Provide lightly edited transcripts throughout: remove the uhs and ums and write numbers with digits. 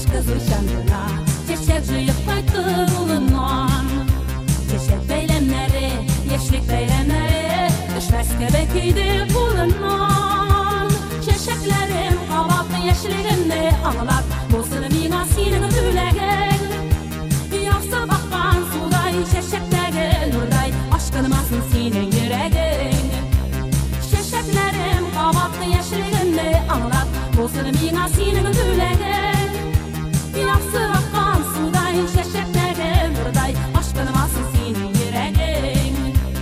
kızı şandına çeşek jıyıp kaytı bulunman çeşek beylemleri yeşlik beylemleri düşmeske bekiydi bulunman çeşeklerim kavatlı yeşligini anılar bolsun mina senin tülegin yoksa bakkan suday çeşektegi nurday aşkınmasın senin yüreğin çeşeklerim kavatlı yeşligini anılar bolsun mina senin tülegin yoksa bakkan suday çeşektegi nurday aşkınmasın senin yüreğin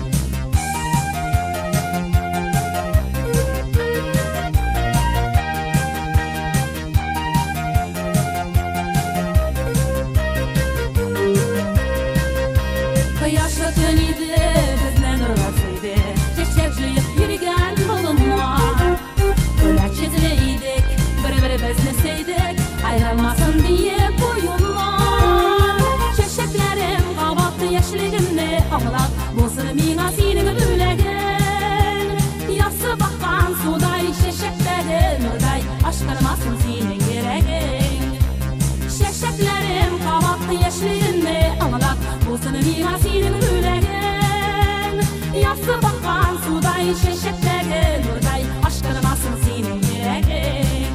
Yaşlı tönüydü, bizden ırgasıydı çeşek jıyıp yürügen bulunlar Öyle çiziliydik, bir bizneseydik ayrılmasın diye boyunlar Çeşeklerim kavatlı yeşligimni anlap Bolsun mina senin tülegin Yası bakkan suday çeşektegi nurday aşkınmasın senin yüreğin Çeşeklerim kavatlı yeşligimni anlap Bolsun mina senin tülegin Yası bakkan suday çeşektegi nurday aşkınmasın senin yüreğin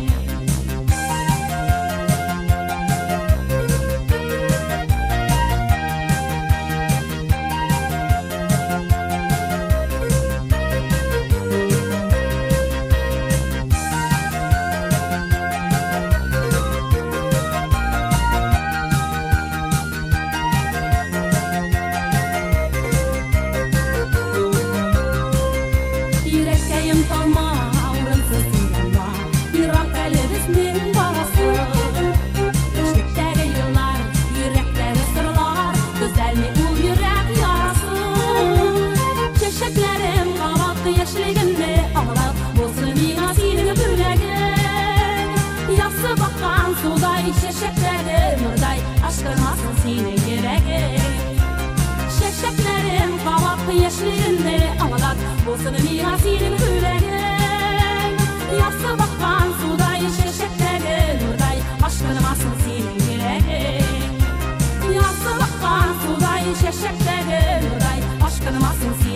Yürekkeyim tolma, avrınsız sinirma Yürek elbisinin balası Geçtikteki yıllar, yürekleri sırlar Güzel mi ul yürek yarası Çeşeklerim kavatlı yeşligimni anlap Bolsun mina senin tülegin Yası bakkan suday çeşektegi nurday aşkınmasın senin yüreğin Çeşeklerim kavatlı yeşligimni anlap Bolsun mina senin tülegin Yası bakkan suday çeşektegi nurday aşkınmasın senin yüreğin Yası bakkan suday çeşektegi nurday aşkınmasın senin